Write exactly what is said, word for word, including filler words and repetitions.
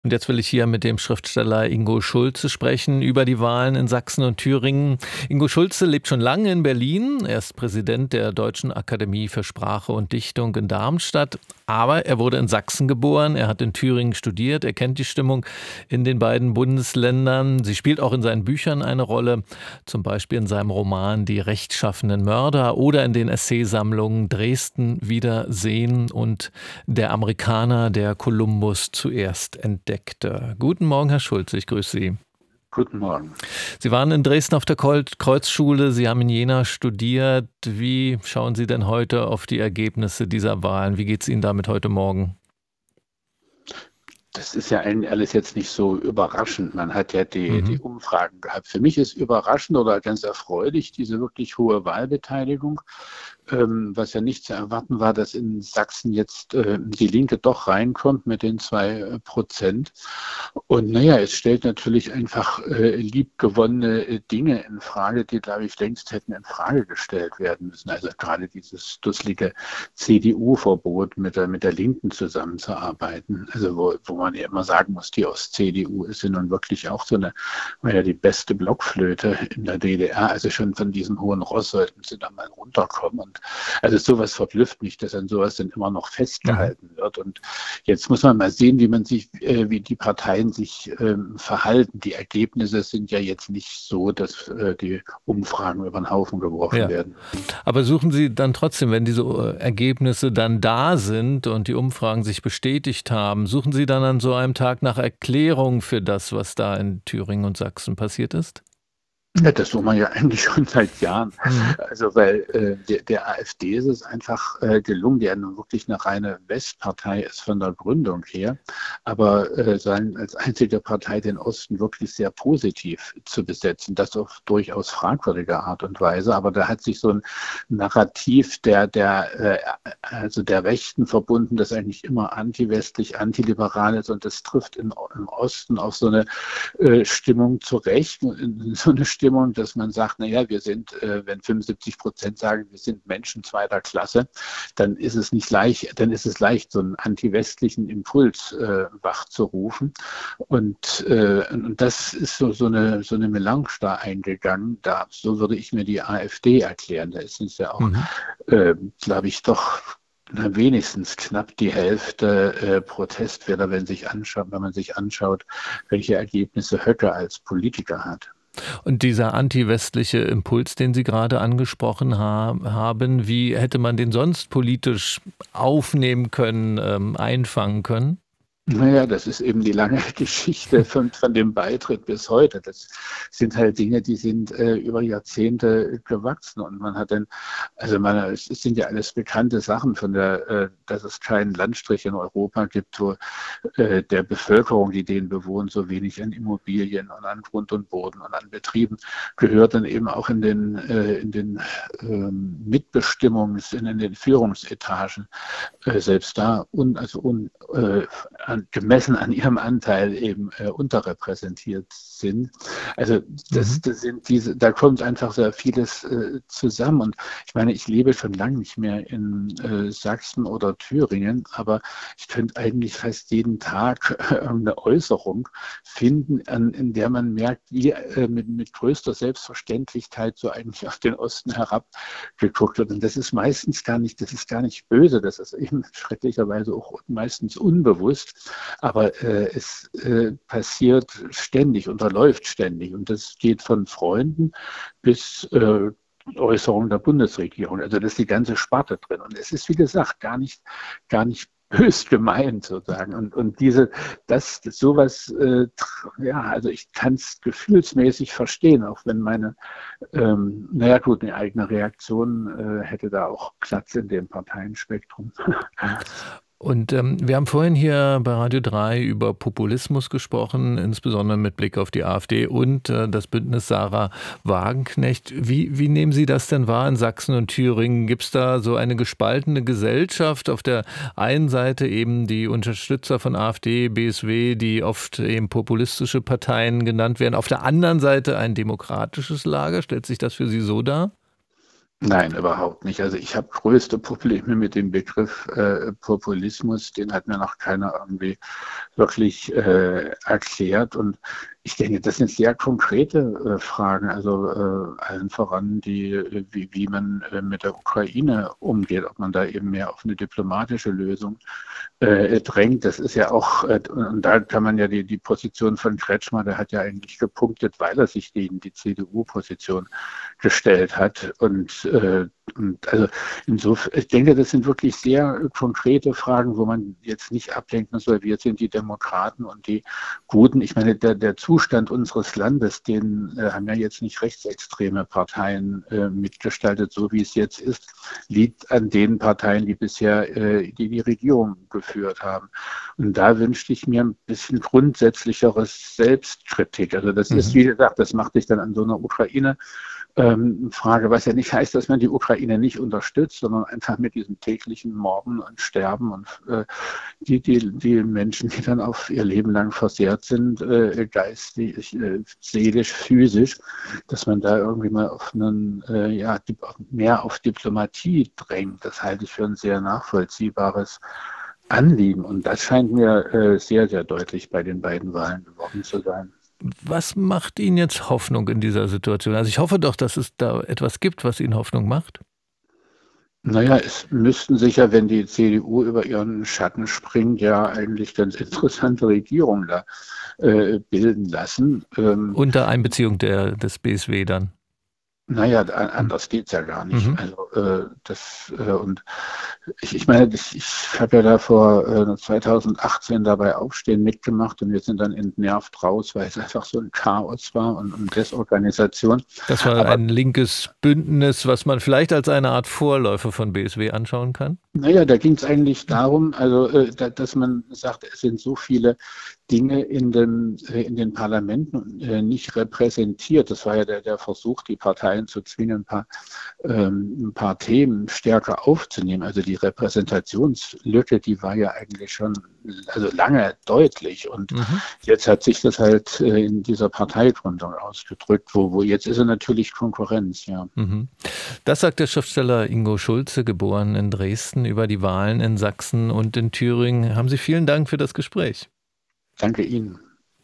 Und jetzt will ich hier mit dem Schriftsteller Ingo Schulze sprechen über die Wahlen in Sachsen und Thüringen. Ingo Schulze lebt schon lange in Berlin. Er ist Präsident der Deutschen Akademie für Sprache und Dichtung in Darmstadt. Aber er wurde in Sachsen geboren, er hat in Thüringen studiert, er kennt die Stimmung in den beiden Bundesländern. Sie spielt auch in seinen Büchern eine Rolle, zum Beispiel in seinem Roman Die rechtschaffenen Mörder oder in den Essaysammlungen Dresden Wiedersehen und Der Amerikaner, der Kolumbus zuerst entdeckte. Guten Morgen, Herr Schulze, ich grüße Sie. Guten Morgen. Sie waren in Dresden auf der Kreuzschule, Sie haben in Jena studiert. Wie schauen Sie denn heute auf die Ergebnisse dieser Wahlen? Wie geht es Ihnen damit heute Morgen? Das ist ja eigentlich alles jetzt nicht so überraschend. Man hat ja die, Mhm. die Umfragen gehabt. Für mich ist überraschend oder ganz erfreulich diese wirklich hohe Wahlbeteiligung. Ähm, was ja nicht zu erwarten war, dass in Sachsen jetzt äh, die Linke doch reinkommt mit den zwei äh, Prozent. Und naja, es stellt natürlich einfach äh, liebgewonnene äh, Dinge in Frage, die, glaube ich, längst hätten in Frage gestellt werden müssen. Also gerade dieses dusselige C D U-Verbot mit der, mit der Linken zusammenzuarbeiten. Also wo, wo man ja immer sagen muss, die Ost-C D U ist ja nun wirklich auch so eine, war ja die beste Blockflöte in der D D R. Also schon von diesem hohen Ross sollten sie da mal runterkommen. Und also sowas verblüfft mich, dass an sowas dann immer noch festgehalten Mhm. wird. Und jetzt muss man mal sehen, wie man sich, äh, wie die Parteien sich ähm, verhalten. Die Ergebnisse sind ja jetzt nicht so, dass äh, die Umfragen über den Haufen geworfen Ja. werden. Aber suchen Sie dann trotzdem, wenn diese äh, Ergebnisse dann da sind und die Umfragen sich bestätigt haben, suchen Sie dann an so einem Tag nach Erklärung für das, was da in Thüringen und Sachsen passiert ist? Ja, das tun wir ja eigentlich schon seit Jahren. Mhm. Also weil äh, der, der AfD ist es einfach äh, gelungen, die ja nun wirklich eine reine Westpartei ist von der Gründung her, aber äh, sein, als einzige Partei den Osten wirklich sehr positiv zu besetzen, das auf durchaus fragwürdige Art und Weise. Aber da hat sich so ein Narrativ der, der, äh, also der Rechten verbunden, das eigentlich immer antiwestlich, antiliberal ist, und das trifft in, im Osten auf so eine äh, Stimmung zurecht, in so eine Stimmung, dass man sagt, naja, wir sind, äh, wenn fünfundsiebzig Prozent sagen, wir sind Menschen zweiter Klasse, dann ist es nicht leicht, dann ist es leicht, so einen antiwestlichen Impuls äh, wachzurufen. Und, äh, und das ist so, so eine, so eine Melange da eingegangen. Da, so würde ich mir die AfD erklären. Da ist es ja auch, Mhm. äh, glaube ich, doch na, wenigstens knapp die Hälfte äh, Protestwähler, wenn, sich anschaut, wenn man sich anschaut, welche Ergebnisse Höcke als Politiker hat. Und dieser antiwestliche Impuls, den Sie gerade angesprochen ha- haben, wie hätte man den sonst politisch aufnehmen können, ähm, einfangen können? Naja, das ist eben die lange Geschichte von, von dem Beitritt bis heute. Das sind halt Dinge, die sind äh, über Jahrzehnte gewachsen, und man hat dann, also man, es sind ja alles bekannte Sachen von der, äh, dass es keinen Landstrich in Europa gibt, wo äh, der Bevölkerung, die den bewohnt, so wenig an Immobilien und an Grund und Boden und an Betrieben gehört, dann eben auch in den, äh, in den ähm, Mitbestimmungs-, in, in den Führungsetagen, äh, selbst da un, also un, äh, an, gemessen an ihrem Anteil eben äh, unterrepräsentiert sind. Also das, Mhm. das sind diese, da kommt einfach sehr vieles äh, zusammen. Und ich meine, ich lebe schon lange nicht mehr in äh, Sachsen oder Thüringen, aber ich könnte eigentlich fast jeden Tag äh, eine Äußerung finden, an, in der man merkt, wie äh, mit, mit größter Selbstverständlichkeit so eigentlich auf den Osten herabgeguckt wird. Und das ist meistens gar nicht, das ist gar nicht böse, das ist eben schrecklicherweise auch meistens unbewusst. Aber äh, es äh, passiert ständig, unterläuft ständig. Und das geht von Freunden bis äh, Äußerungen der Bundesregierung. Also das ist die ganze Sparte drin. Und es ist, wie gesagt, gar nicht, gar nicht bös gemeint sozusagen. Und, und diese, das, das sowas, äh, ja, also ich kann es gefühlsmäßig verstehen, auch wenn meine, ähm, naja gut, eine eigene Reaktion äh, hätte da auch Platz in dem Parteienspektrum. Und ähm, wir haben vorhin hier bei Radio drei über Populismus gesprochen, insbesondere mit Blick auf die AfD und äh, das Bündnis Sarah Wagenknecht. Wie, wie nehmen Sie das denn wahr in Sachsen und Thüringen? Gibt es da so eine gespaltene Gesellschaft? Auf der einen Seite eben die Unterstützer von AfD, B S W, die oft eben populistische Parteien genannt werden. Auf der anderen Seite ein demokratisches Lager. Stellt sich das für Sie so dar? Nein, überhaupt nicht. Also ich habe größte Probleme mit dem Begriff äh, Populismus. Den hat mir noch keiner irgendwie wirklich äh, erklärt. Und ich denke, das sind sehr konkrete äh, Fragen. Also äh, allen voran die, äh, wie, wie man äh, mit der Ukraine umgeht, ob man da eben mehr auf eine diplomatische Lösung äh, drängt. Das ist ja auch, äh, und da kann man ja die, die Position von Kretschmer, der hat ja eigentlich gepunktet, weil er sich gegen die C D U-Position gestellt hat. Und, äh, und also insofern, ich denke, das sind wirklich sehr konkrete Fragen, wo man jetzt nicht ablenken soll, wir sind die Demokraten und die Guten. Ich meine, der, der Zustand unseres Landes, den äh, haben ja jetzt nicht rechtsextreme Parteien äh, mitgestaltet, so wie es jetzt ist, liegt an den Parteien, die bisher äh, die, die Regierung geführt haben. Und da wünschte ich mir ein bisschen grundsätzlicheres Selbstkritik. Also das ist, Mhm. wie gesagt, das macht sich dann an so einer Ukraine ähm, Frage, was ja nicht heißt, dass man die Ukraine nicht unterstützt, sondern einfach mit diesem täglichen Morden und Sterben und äh, die, die, die Menschen, die dann auf ihr Leben lang versehrt sind, äh, geistig, äh, seelisch, physisch, dass man da irgendwie mal auf einen, äh, ja, mehr auf Diplomatie drängt. Das halte ich für ein sehr nachvollziehbares Anliegen. Und das scheint mir äh, sehr, sehr deutlich bei den beiden Wahlen geworden zu sein. Was macht Ihnen jetzt Hoffnung in dieser Situation? Also ich hoffe doch, dass es da etwas gibt, was Ihnen Hoffnung macht. Naja, es müssten sich ja, wenn die C D U über ihren Schatten springt, ja eigentlich ganz interessante Regierungen da äh, bilden lassen. Ähm, Unter Einbeziehung der, des B S W dann. naja, a- Hm. anders geht's ja gar nicht. Mhm. Also äh, das äh, und ich, ich meine, das, ich habe ja da vor äh, zweitausendachtzehn dabei Aufstehen mitgemacht und wir sind dann entnervt raus, weil es einfach so ein Chaos war und, und Desorganisation. Das war Aber ein linkes Bündnis, was man vielleicht als eine Art Vorläufer von B S W anschauen kann. naja, da ging es eigentlich darum, also äh, da, dass man sagt, es sind so viele Dinge in den, äh, in den Parlamenten äh, nicht repräsentiert. Das war ja der, der Versuch, die Parteien zu zwingen, ein paar, ähm, ein paar Themen stärker aufzunehmen. Also die Repräsentationslücke, die war ja eigentlich schon also lange deutlich. Und Mhm. jetzt hat sich das halt äh, in dieser Parteigründung ausgedrückt, wo, wo jetzt ist er natürlich Konkurrenz, ja. Mhm. Das sagt der Schriftsteller Ingo Schulze, geboren in Dresden, über die Wahlen in Sachsen und in Thüringen. Haben Sie vielen Dank für das Gespräch. Danke Ihnen.